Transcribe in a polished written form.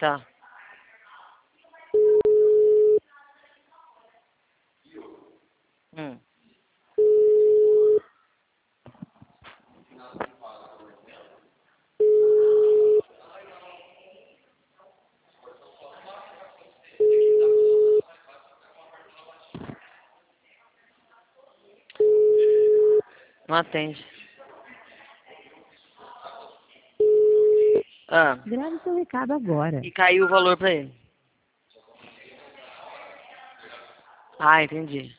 Tá. Hum. Não atende. Ah, Grave seu recado agora. e caiu o valor pra ele. Ah, entendi.